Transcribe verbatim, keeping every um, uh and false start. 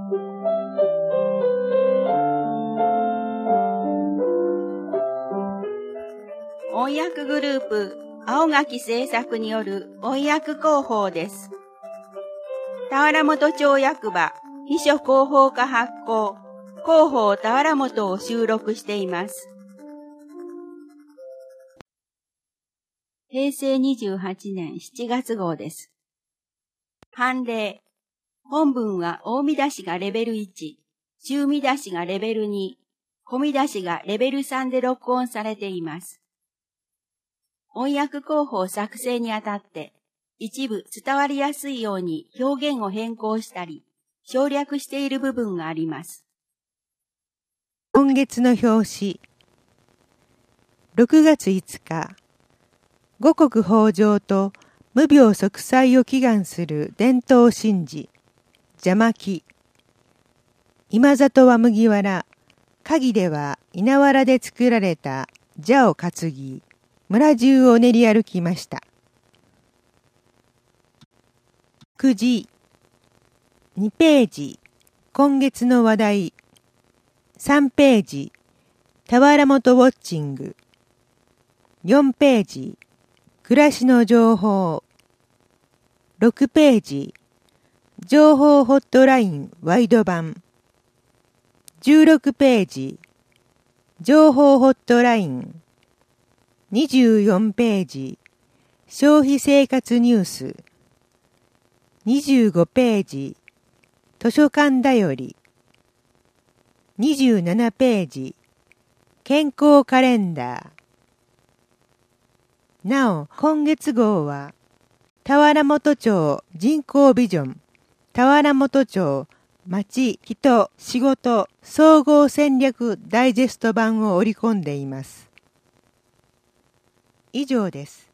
翻訳グループ青垣製作による翻訳広報です。田原本町役場秘書広報課発行広報田原本を収録しています。へいせいにじゅうはちねんしちがつ号です。判例。本文は大見出しがレベルいち、中見出しがレベルに、小見出しがレベルさんで録音されています。翻訳広報作成にあたって、一部伝わりやすいように表現を変更したり、省略している部分があります。 今月の表紙。ろくがついつか、五穀豊穣と無病息災を祈願する伝統神事、邪魔木。今里は麦わら、鍵では稲わらで作られた蛇を担ぎ、村中を練り歩きました。くじ、にページ、今月の話題。さんページ、田原本ウォッチング。よんページ、暮らしの情報。ろくページ、情報ホットラインワイド版。じゅうろくページ、情報ホットライン。にじゅうよんページ、消費生活ニュース。にじゅうごページ、図書館だより。にじゅうななページ、健康カレンダー。なお、今月号は、田原本町人口ビジョン、田原本町町人仕事総合戦略ダイジェスト版を織り込んでいます。以上です。